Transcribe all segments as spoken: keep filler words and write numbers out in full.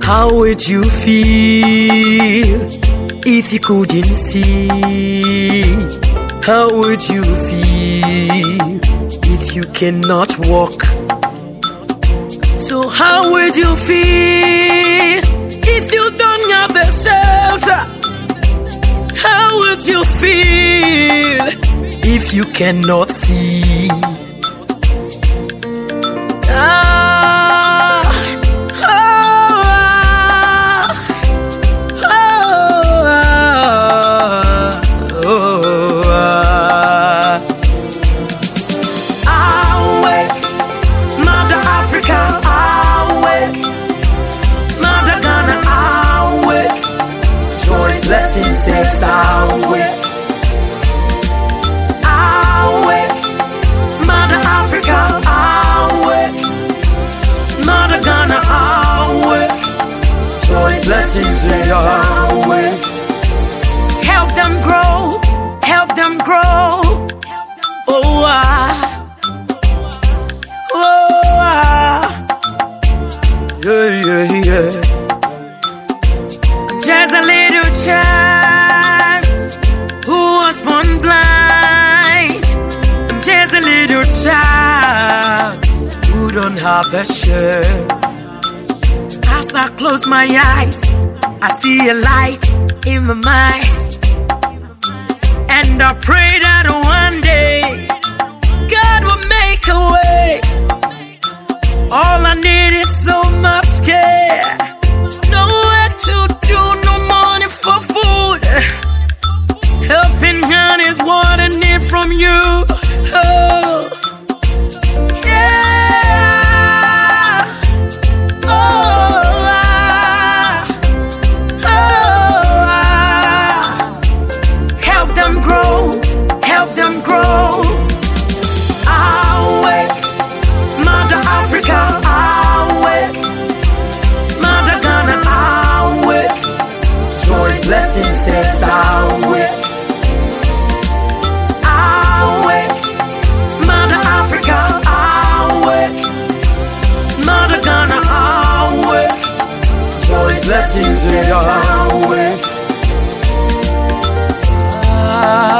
How would you feel if you couldn't see? How would you feel if you cannot walk? So how would you feel if you don't have a shelter? How would you feel if you cannot see? Ah, oh, ah, oh, oh, ah. Awake, Mother Africa, awake, Mother Ghana, awake, joy's blessing says awake. Blessings they are awake. Help them grow, help them grow. Oh ah, oh ah, yeah yeah yeah. Just a little child who was born blind. Just a little child who don't have a shirt. As I close my eyes, I see a light in my mind, and I pray that one day God will make a way. All I need is so much care, nowhere to do, no money for food. Helping hand is what I need from you. Oh. Blessing says awake, awake, Mother Africa, awake, Mother Ghana, awake, joy's blessings they are awake. Ah,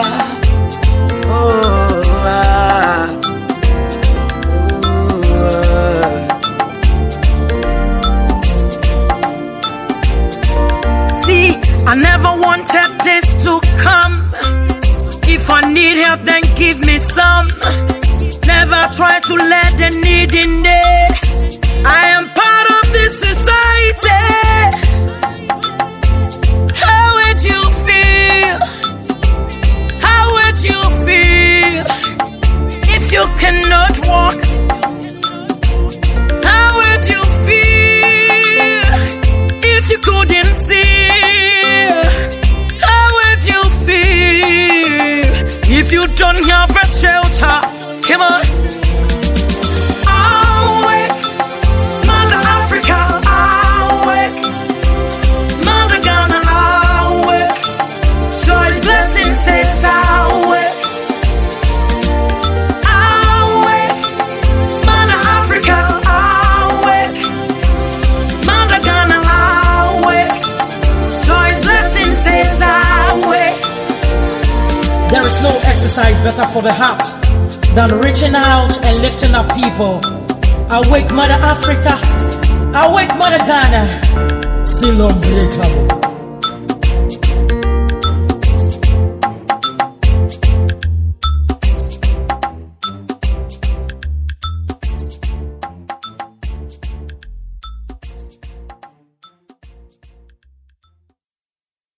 oh, ah, oh, ah. See, I never wanted this to come. If I need help, then give me some. Never try to let the needy know I am part of this society. How would you feel? How would you feel if you cannot walk? How would you feel if you couldn't see? If you don't have a shelter, come on. Awake, Mother Africa, awake, Mother Ghana, awake, joy's blessing says awake. Awake, Mother Africa, awake, Mother Ghana, awake, joy's blessing says awake. There is no exercise better for the heart than reaching out and lifting up people. Awake, Mother Africa. Awake, Mother Ghana. Still unbreakable.